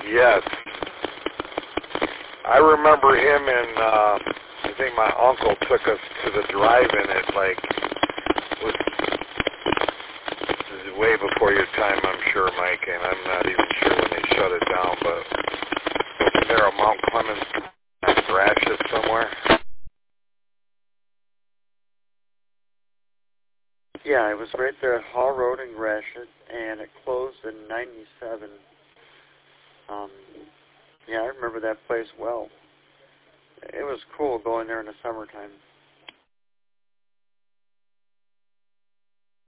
Yes. I remember him and I think my uncle took us to the drive-in at this is way before your time, I'm sure, Mike, and I'm not even sure when they shut it down, but wasn't there a Mount Clemens Gratiot somewhere? Yeah, it was right there at Hall Road in Gratiot, and it closed in '97. Yeah, I remember that place well. It was cool going there in the summertime.